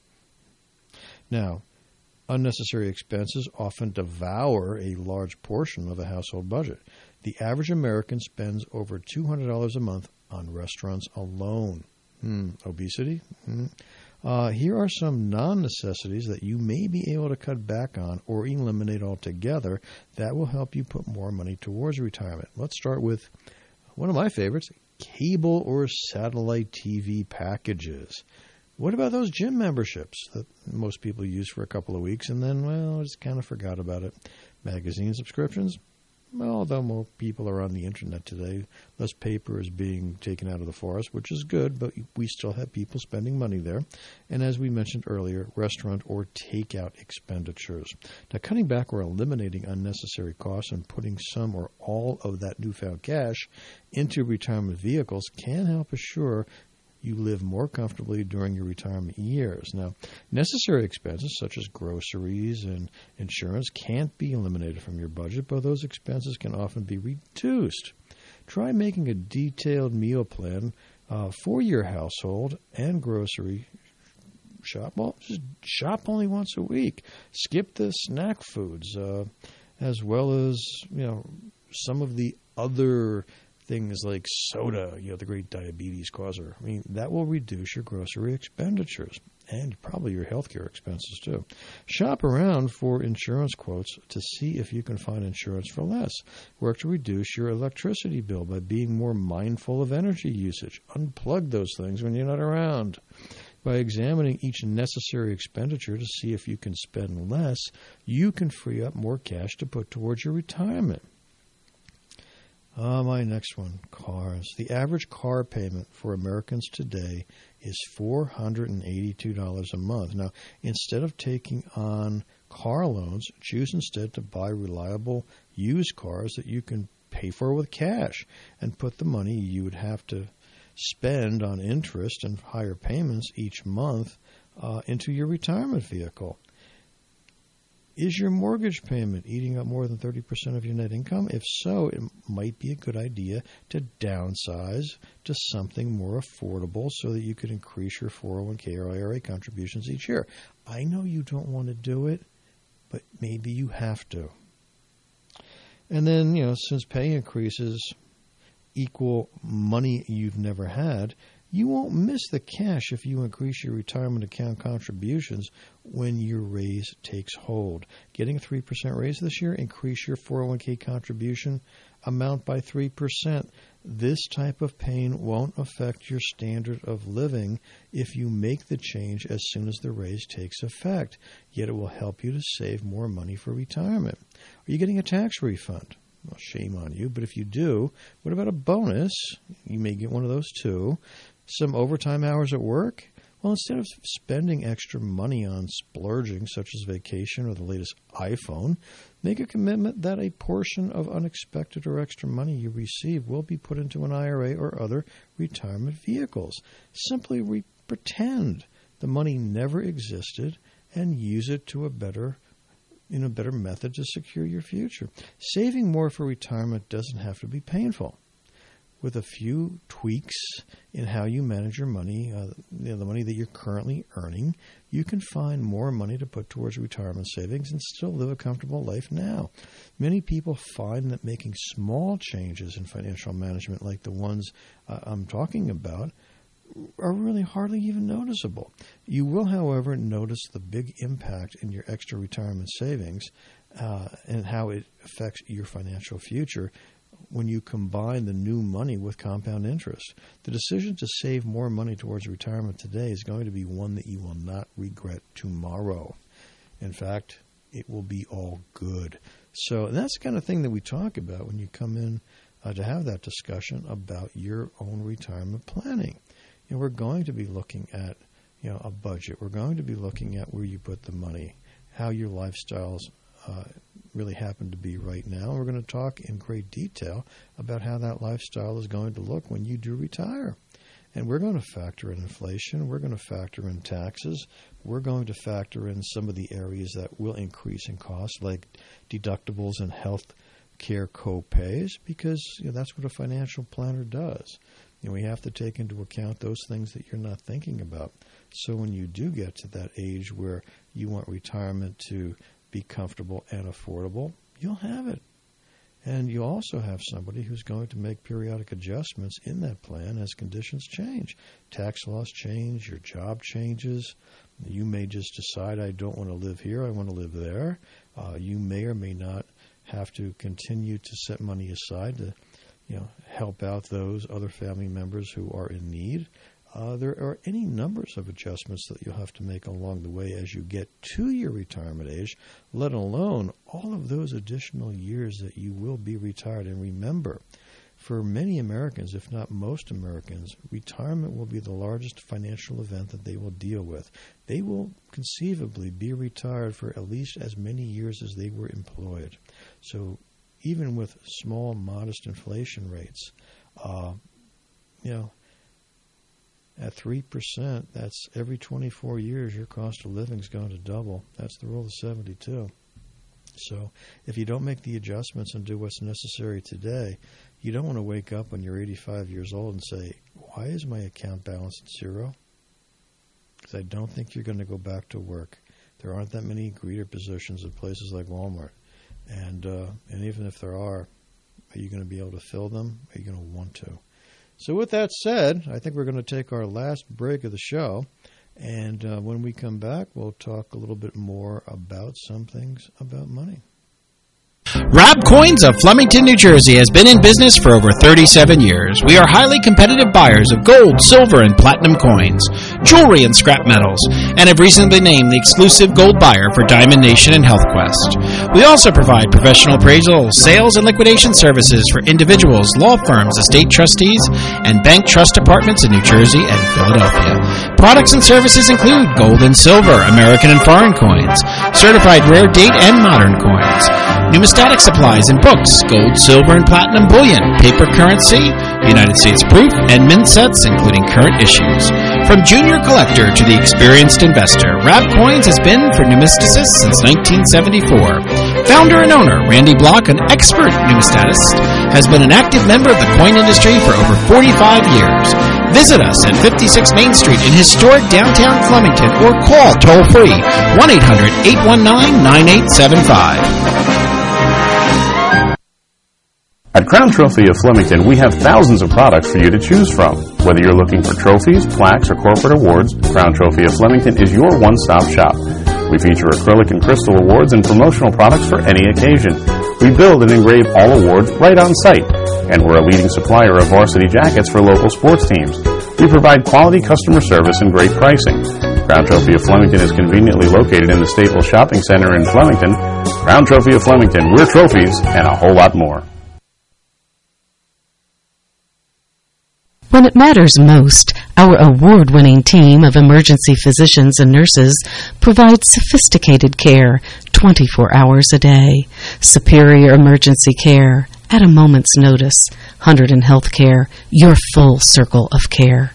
Now, unnecessary expenses often devour a large portion of a household budget. The average American spends over two hundred dollars a month on restaurants alone. Hmm. Obesity? Hmm. Uh, here are some non-necessities that you may be able to cut back on or eliminate altogether that will help you put more money towards retirement. Let's start with one of my favorites, cable or satellite T V packages. What about those gym memberships that most people use for a couple of weeks and then, well, just kind of forgot about it? Magazine subscriptions? Well, although more people are on the internet today, less paper is being taken out of the forest, which is good, but we still have people spending money there. And as we mentioned earlier, restaurant or takeout expenditures. Now, cutting back or eliminating unnecessary costs and putting some or all of that newfound cash into retirement vehicles can help assure you live more comfortably during your retirement years. Now, necessary expenses such as groceries and insurance can't be eliminated from your budget, but those expenses can often be reduced. Try making a detailed meal plan uh, for your household and grocery shop. Well, just shop only once a week. Skip the snack foods, uh, as well as, you know, some of the other things like soda, you know, the great diabetes causer. I mean, that will reduce your grocery expenditures and probably your healthcare expenses too. Shop around for insurance quotes to see if you can find insurance for less. Work to reduce your electricity bill by being more mindful of energy usage. Unplug those things when you're not around. By examining each necessary expenditure to see if you can spend less, you can free up more cash to put towards your retirement. Uh, my next one, cars. The average car payment for Americans today is four hundred eighty-two dollars a month. Now, instead of taking on car loans, choose instead to buy reliable used cars that you can pay for with cash and put the money you would have to spend on interest and higher payments each month uh, into your retirement vehicle. Is your mortgage payment eating up more than thirty percent of your net income? If so, it might be a good idea to downsize to something more affordable so that you could increase your four oh one k or I R A contributions each year. I know you don't want to do it, but maybe you have to. And then, you know, since pay increases equal money you've never had, you won't miss the cash if you increase your retirement account contributions when your raise takes hold. Getting a three percent raise this year, increase your four oh one k contribution amount by three percent. This type of pain won't affect your standard of living if you make the change as soon as the raise takes effect, yet it will help you to save more money for retirement. Are you getting a tax refund? Well, shame on you, but if you do, what about a bonus? You may get one of those too. Some overtime hours at work? Well, instead of spending extra money on splurging, such as vacation or the latest iPhone, make a commitment that a portion of unexpected or extra money you receive will be put into an I R A or other retirement vehicles. Simply re- pretend the money never existed and use it to a better in a better method to secure your future. Saving more for retirement doesn't have to be painful. With a few tweaks in how you manage your money, uh, you know, the money that you're currently earning, you can find more money to put towards retirement savings and still live a comfortable life now. Many people find that making small changes in financial management, like the ones uh, I'm talking about, are really hardly even noticeable. You will, however, notice the big impact in your extra retirement savings uh, and how it affects your financial future when you combine the new money with compound interest. The decision to save more money towards retirement today is going to be one that you will not regret tomorrow. In fact, it will be all good. So that's the kind of thing that we talk about when you come in uh, to have that discussion about your own retirement planning. You know, we're going to be looking at, you know, a budget. We're going to be looking at where you put the money, how your lifestyles uh, really happen to be right now. We're going to talk in great detail about how that lifestyle is going to look when you do retire. And we're going to factor in inflation. We're going to factor in taxes. We're going to factor in some of the areas that will increase in cost, like deductibles and health care co-pays, because you know, that's what a financial planner does. You know, we have to take into account those things that you're not thinking about. So when you do get to that age where you want retirement to be comfortable and affordable, you'll have it. And you also have somebody who's going to make periodic adjustments in that plan as conditions change. Tax laws change, your job changes. You may just decide, I don't want to live here, I want to live there. Uh, you may or may not have to continue to set money aside to you know, help out those other family members who are in need. Uh, there are any numbers of adjustments that you'll have to make along the way as you get to your retirement age, let alone all of those additional years that you will be retired. And remember, for many Americans, if not most Americans, retirement will be the largest financial event that they will deal with. They will conceivably be retired for at least as many years as they were employed. So even with small, modest inflation rates, uh, you know, at three percent, that's every twenty-four years your cost of living is going to double. That's the rule of seventy-two. So if you don't make the adjustments and do what's necessary today, you don't want to wake up when you're eighty-five years old and say, why is my account balance at zero? Because I don't think you're going to go back to work. There aren't that many greeter positions at places like Walmart. And uh, and even if there are, are you going to be able to fill them? Are you going to want to? So with that said, I think we're going to take our last break of the show. And uh, when we come back, we'll talk a little bit more about some things about money. Rab Coins of Flemington, New Jersey has been in business for over thirty-seven years. We are highly competitive buyers of gold, silver, and platinum coins, jewelry, and scrap metals, and have recently named the exclusive gold buyer for Diamond Nation and HealthQuest. We also provide professional appraisal, sales, and liquidation services for individuals, law firms, estate trustees, and bank trust departments in New Jersey and Philadelphia. Products and services include gold and silver, American and foreign coins, certified rare date and modern coins, numismatic supplies and books, gold, silver, and platinum bullion, paper currency, United States proof, and mint sets, including current issues. From junior collector to the experienced investor, Rab Coins has been for numisticists since nineteen seventy-four. Founder and owner, Randy Block, an expert numismatist, has been an active member of the coin industry for over forty-five years. Visit us at fifty-six Main Street in historic downtown Flemington or call toll-free one eight hundred, eight one nine, nine eight seven five. At Crown Trophy of Flemington, we have thousands of products for you to choose from. Whether you're looking for trophies, plaques, or corporate awards, Crown Trophy of Flemington is your one-stop shop. We feature acrylic and crystal awards and promotional products for any occasion. We build and engrave all awards right on site, and we're a leading supplier of varsity jackets for local sports teams. We provide quality customer service and great pricing. Crown Trophy of Flemington is conveniently located in the Staples Shopping Center in Flemington. Crown Trophy of Flemington, we're trophies and a whole lot more. When it matters most, our award-winning team of emergency physicians and nurses provides sophisticated care twenty-four hours a day. Superior emergency care at a moment's notice. Hunterdon Healthcare, your full circle of care.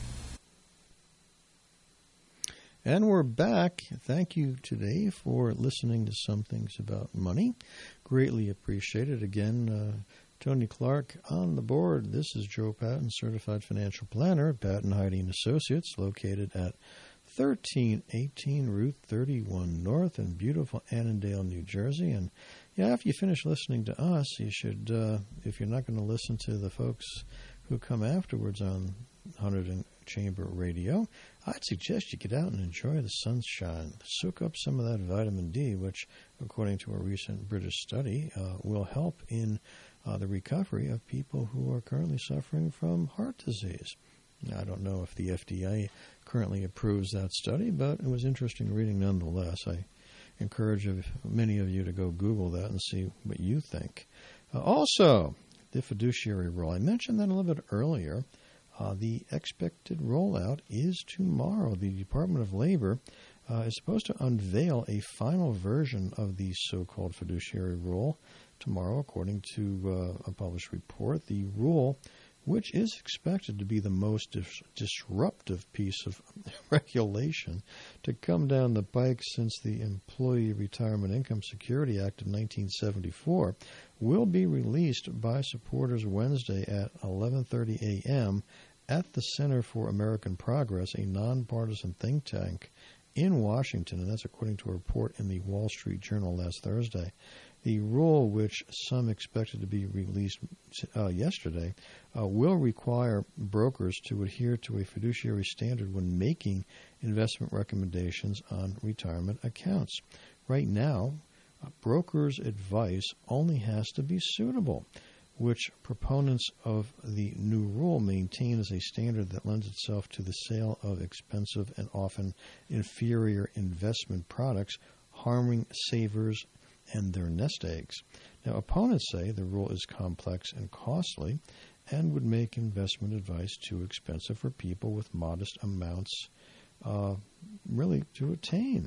And we're back. Thank you today for listening to Some Things About Money. Greatly appreciated. Again, uh, Tony Clark on the board. This is Joe Patton, Certified Financial Planner at Patton Heide and Associates, located at thirteen eighteen Route thirty-one North in beautiful Annandale, New Jersey. And yeah, after you finish listening to us, you should, uh, if you're not going to listen to the folks who come afterwards on Hunterdon Chamber Radio, I'd suggest you get out and enjoy the sunshine. Soak up some of that vitamin D, which, according to a recent British study, uh, will help in Uh, the recovery of people who are currently suffering from heart disease. Now, I don't know if the F D A currently approves that study, but it was interesting reading nonetheless. I encourage many of you to go Google that and see what you think. Uh, also, the fiduciary rule. I mentioned that a little bit earlier. Uh, the expected rollout is tomorrow. The Department of Labor uh, is supposed to unveil a final version of the so-called fiduciary rule tomorrow, according to uh, a published report. The rule, which is expected to be the most dis- disruptive piece of regulation to come down the pike since the Employee Retirement Income Security Act of nineteen seventy-four, will be released by supporters Wednesday at eleven thirty a.m. at the Center for American Progress, a nonpartisan think tank in Washington, and that's according to a report in the Wall Street Journal last Thursday. The rule, which some expected to be released uh, yesterday, uh, will require brokers to adhere to a fiduciary standard when making investment recommendations on retirement accounts. Right now, uh, brokers' advice only has to be suitable, which proponents of the new rule maintain as a standard that lends itself to the sale of expensive and often inferior investment products, harming savers and their nest eggs. Now, opponents say the rule is complex and costly and would make investment advice too expensive for people with modest amounts uh, really to attain.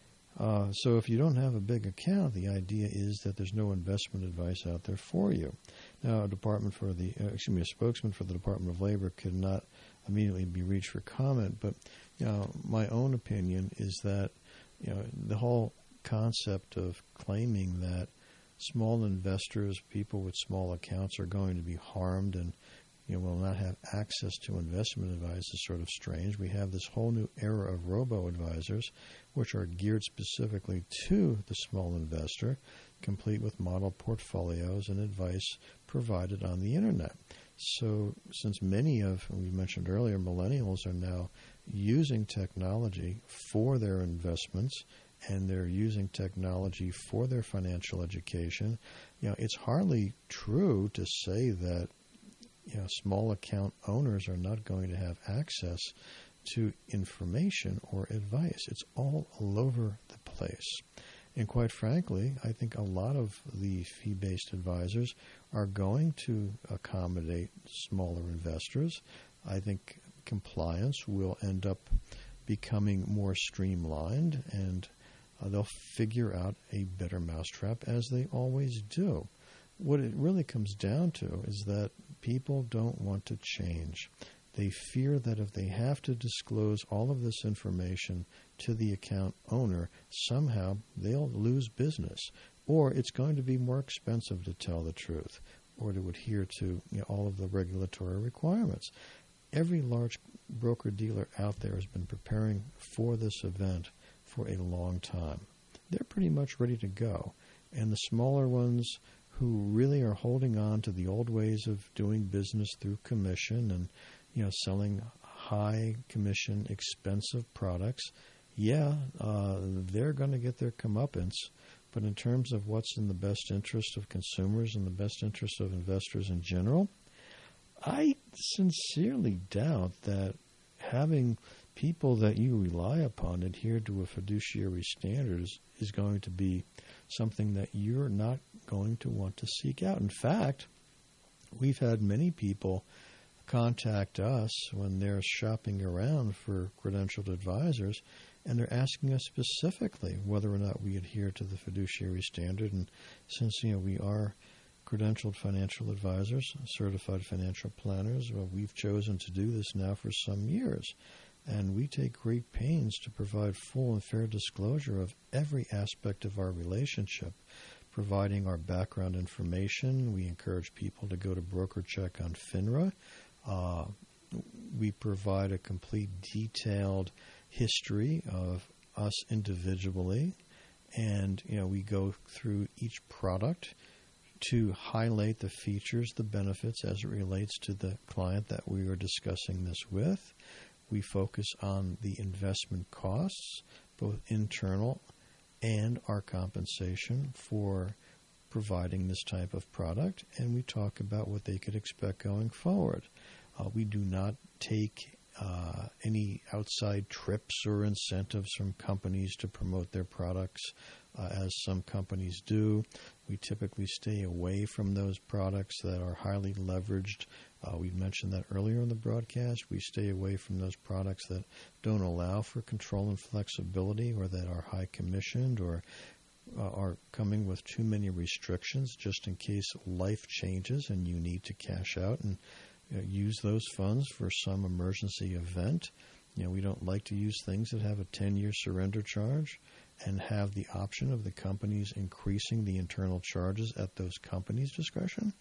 Uh, so if you don't have a big account, the idea is that there's no investment advice out there for you. Now, a department for the, uh, excuse me, a spokesman for the Department of Labor could not immediately be reached for comment, but you know, my own opinion is that you know the whole concept of claiming that small investors, people with small accounts, are going to be harmed and you know will not have access to investment advice is sort of strange. We have this whole new era of robo-advisors, which are geared specifically to the small investor, complete with model portfolios and advice provided on the Internet. So since many of, we mentioned earlier, millennials are now using technology for their investments and they're using technology for their financial education, you know, it's hardly true to say that, you know, small account owners are not going to have access to information or advice. It's all all over the place. And quite frankly, I think a lot of the fee-based advisors are going to accommodate smaller investors. I think compliance will end up becoming more streamlined, and uh, they'll figure out a better mousetrap, as they always do. What it really comes down to is that people don't want to change. They fear that if they have to disclose all of this information to the account owner, somehow they'll lose business, or it's going to be more expensive to tell the truth or to adhere to, you know, all of the regulatory requirements. Every large broker-dealer out there has been preparing for this event for a long time. They're pretty much ready to go. And the smaller ones who really are holding on to the old ways of doing business through commission and, you know, selling high commission, expensive products, yeah, uh, they're going to get their comeuppance. But in terms of what's in the best interest of consumers and the best interest of investors in general, I sincerely doubt that having people that you rely upon adhere to a fiduciary standard is, is going to be something that you're not going to want to seek out. In fact, we've had many people contact us when they're shopping around for credentialed advisors, and they're asking us specifically whether or not we adhere to the fiduciary standard. And since, you know, we are credentialed financial advisors, certified financial planners, well, we've chosen to do this now for some years. And we take great pains to provide full and fair disclosure of every aspect of our relationship, providing our background information. We encourage people to go to BrokerCheck on FINRA. Uh, we provide a complete detailed history of us individually, and, you know, we go through each product to highlight the features, the benefits as it relates to the client that we are discussing this with. We focus on the investment costs, both internal and our compensation for providing this type of product, and we talk about what they could expect going forward. Uh, we do not take uh, any outside trips or incentives from companies to promote their products, uh, as some companies do. We typically stay away from those products that are highly leveraged. Uh, we mentioned that earlier in the broadcast. We stay away from those products that don't allow for control and flexibility, or that are high commissioned, or uh, are coming with too many restrictions just in case life changes and you need to cash out and uh, use those funds for some emergency event. You know, we don't like to use things that have a ten-year surrender charge and have the option of the companies increasing the internal charges at those companies' discretion.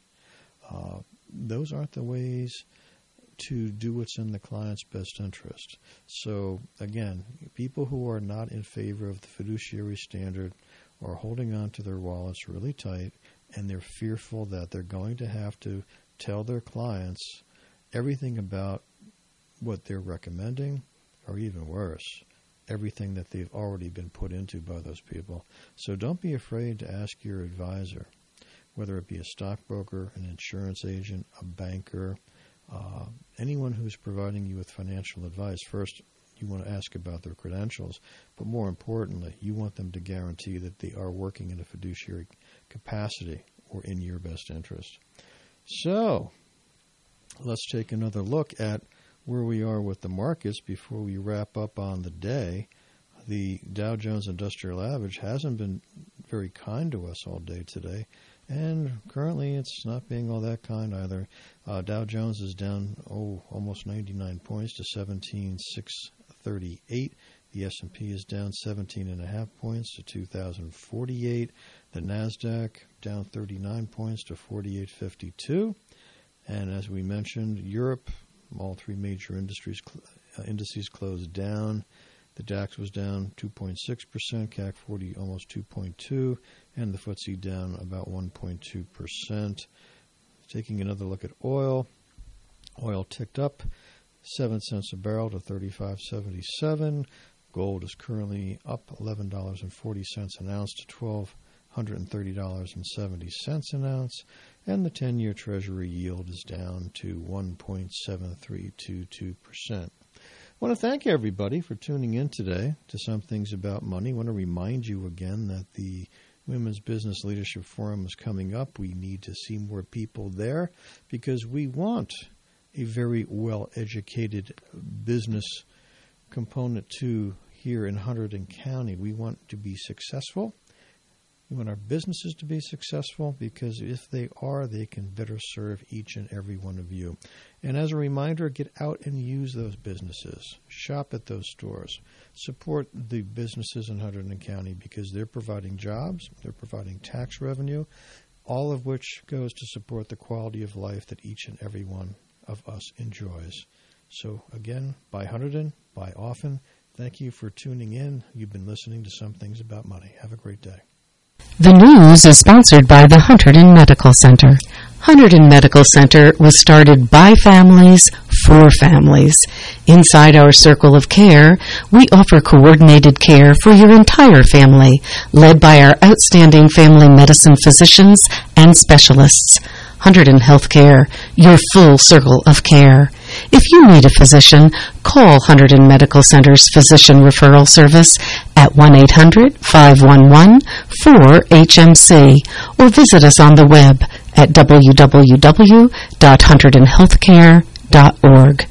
Uh, those aren't the ways to do what's in the client's best interest. So, again, people who are not in favor of the fiduciary standard are holding on to their wallets really tight, and they're fearful that they're going to have to tell their clients everything about what they're recommending, or even worse, everything that they've already been put into by those people. So don't be afraid to ask your advisor, whether it be a stockbroker, an insurance agent, a banker, uh, anyone who's providing you with financial advice. First, you want to ask about their credentials, but more importantly, you want them to guarantee that they are working in a fiduciary capacity or in your best interest. So, let's take another look at where we are with the markets before we wrap up on the day. The Dow Jones Industrial Average hasn't been very kind to us all day today, and currently it's not being all that kind either. Uh, Dow Jones is down oh almost ninety-nine points to seventeen thousand six hundred thirty-eight. The S and P is down seventeen and a half points to two thousand forty-eight. The Nasdaq down thirty-nine points to forty-eight fifty-two. And as we mentioned, Europe, all three major industries uh, indices closed down. The DAX was down two point six percent, C A C forty almost two point two, and the F T S E down about one point two percent. Taking another look at oil, oil ticked up seven cents a barrel to thirty-five seventy-seven. Gold is currently up eleven dollars and forty cents an ounce to one thousand two hundred thirty dollars and seventy cents an ounce, and the ten-year Treasury yield is down to one point seven three two two percent. I want to thank everybody for tuning in today to Some Things About Money. I want to remind you again that the Women's Business Leadership Forum is coming up. We need to see more people there because we want a very well-educated business component too here in Hunterdon County. We want to be successful. We want our businesses to be successful because if they are, they can better serve each and every one of you. And as a reminder, get out and use those businesses. Shop at those stores. Support the businesses in Hunterdon County because they're providing jobs, they're providing tax revenue, all of which goes to support the quality of life that each and every one of us enjoys. So again, buy Hunterdon, buy often. Thank you for tuning in. You've been listening to Some Things About Money. Have a great day. The news is sponsored by the Hunterdon Medical Center. Hunterdon Medical Center was started by families for families. Inside our circle of care, we offer coordinated care for your entire family, led by our outstanding family medicine physicians and specialists. Hunterdon Healthcare, your full circle of care. If you need a physician, call Hunterdon Medical Center's Physician Referral Service at one eight hundred, five one one, four H M C or visit us on the web at w w w dot hunterdon healthcare dot org.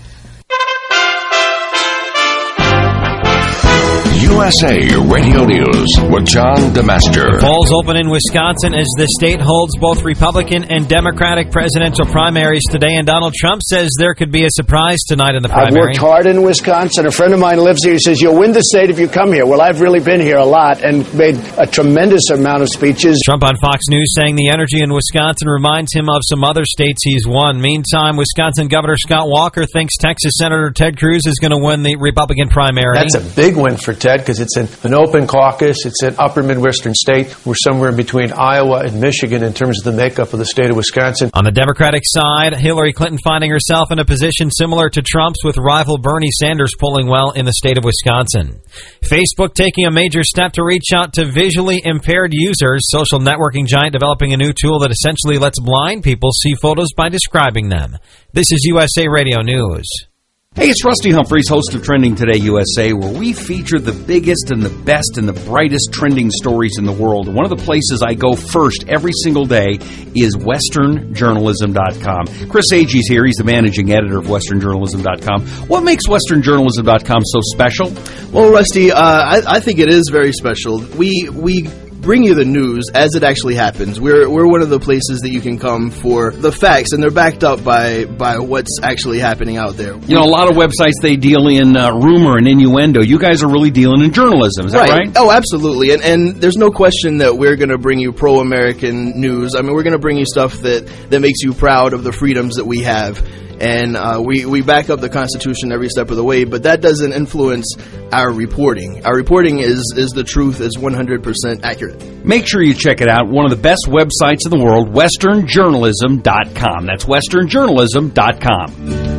U S A Radio News with John DeMaster. The polls open in Wisconsin as the state holds both Republican and Democratic presidential primaries today, and Donald Trump says there could be a surprise tonight in the primary. I've worked hard in Wisconsin. A friend of mine lives here. He says, you'll win the state if you come here. Well, I've really been here a lot and made a tremendous amount of speeches. Trump on Fox News saying the energy in Wisconsin reminds him of some other states he's won. Meantime, Wisconsin Governor Scott Walker thinks Texas Senator Ted Cruz is going to win the Republican primary. That's a big win for Ted, because it's in an open caucus. It's in upper Midwestern state. We're somewhere in between Iowa and Michigan in terms of the makeup of the state of Wisconsin. On the Democratic side, Hillary Clinton finding herself in a position similar to Trump's, with rival Bernie Sanders polling well in the state of Wisconsin. Facebook taking a major step to reach out to visually impaired users. Social networking giant developing a new tool that essentially lets blind people see photos by describing them. This is U S A Radio News. Hey, it's Rusty Humphreys, host of Trending Today U S A, where we feature the biggest and the best and the brightest trending stories in the world. One of the places I go first every single day is western journalism dot com. Chris Agee's here. He's the managing editor of western journalism dot com. What makes western journalism dot com so special? Well, Rusty, uh, I, I think it is very special. We we bring you the news as it actually happens. We're we're one of the places that you can come for the facts, and they're backed up by, by what's actually happening out there. You know, a lot of websites, they deal in uh, rumor and innuendo. You guys are really dealing in journalism, is that right? right? Oh, absolutely. And and there's no question that we're going to bring you pro-American news. I mean, we're going to bring you stuff that, that makes you proud of the freedoms that we have. And uh, we, we back up the Constitution every step of the way, but that doesn't influence our reporting. Our reporting is, is the truth, is one hundred percent accurate. Make sure you check it out. One of the best websites in the world, western journalism dot com. That's western journalism dot com.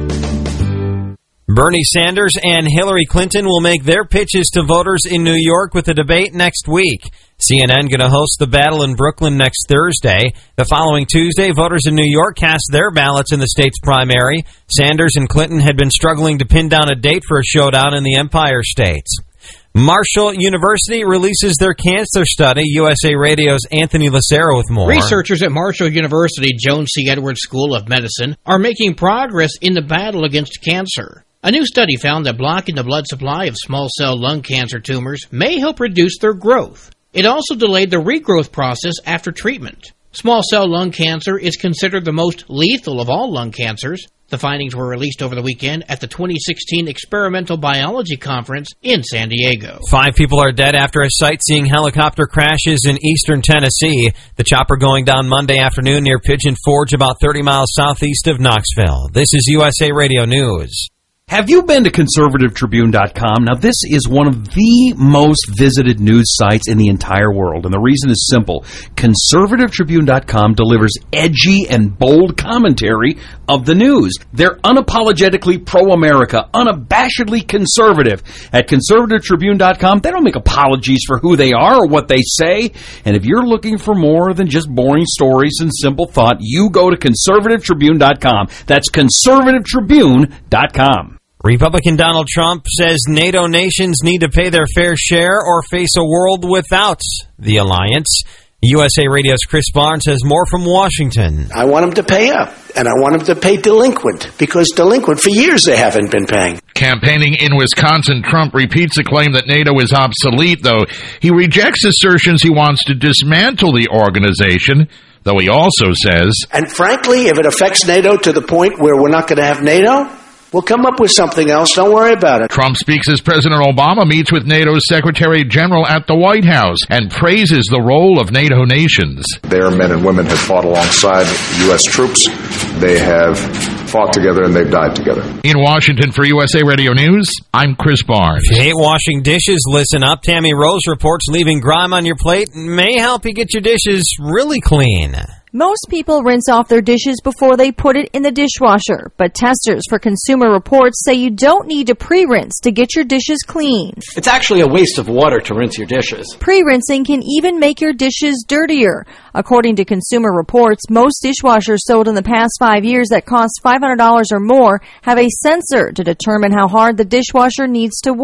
Bernie Sanders and Hillary Clinton will make their pitches to voters in New York with a debate next week. C N N going to host the battle in Brooklyn next Thursday. The following Tuesday, voters in New York cast their ballots in the state's primary. Sanders and Clinton had been struggling to pin down a date for a showdown in the Empire States. Marshall University releases their cancer study. U S A Radio's Anthony Lucero with more. Researchers at Marshall University Joan C. Edwards School of Medicine are making progress in the battle against cancer. A new study found that blocking the blood supply of small cell lung cancer tumors may help reduce their growth. It also delayed the regrowth process after treatment. Small cell lung cancer is considered the most lethal of all lung cancers. The findings were released over the weekend at the twenty sixteen Experimental Biology Conference in San Diego. Five people are dead after a sightseeing helicopter crashes in eastern Tennessee. The chopper going down Monday afternoon near Pigeon Forge, about thirty miles southeast of Knoxville. This is U S A Radio News. Have you been to conservative tribune dot com? Now, this is one of the most visited news sites in the entire world, and the reason is simple. conservative tribune dot com delivers edgy and bold commentary of the news. They're unapologetically pro-America, unabashedly conservative. At conservative tribune dot com, they don't make apologies for who they are or what they say, and if you're looking for more than just boring stories and simple thought, you go to conservative tribune dot com. That's conservative tribune dot com. Republican Donald Trump says NATO nations need to pay their fair share or face a world without the alliance. U S A Radio's Chris Barnes has more from Washington. I want them to pay up, and I want them to pay delinquent, because delinquent, for years they haven't been paying. Campaigning in Wisconsin, Trump repeats the claim that NATO is obsolete, though he rejects assertions he wants to dismantle the organization, though he also says, and frankly, if it affects NATO to the point where we're not going to have NATO, we'll come up with something else. Don't worry about it. Trump speaks as President Obama meets with NATO's Secretary General at the White House and praises the role of NATO nations. Their men and women have fought alongside U S troops. They have fought together and they've died together. In Washington for U S A Radio News, I'm Chris Barnes. If you hate washing dishes, listen up. Tammy Rose reports leaving grime on your plate may help you get your dishes really clean. Most people rinse off their dishes before they put it in the dishwasher, but testers for Consumer Reports say you don't need to pre-rinse to get your dishes clean. It's actually a waste of water to rinse your dishes. Pre-rinsing can even make your dishes dirtier. According to Consumer Reports, most dishwashers sold in the past five years that cost five hundred dollars or more have a sensor to determine how hard the dishwasher needs to work.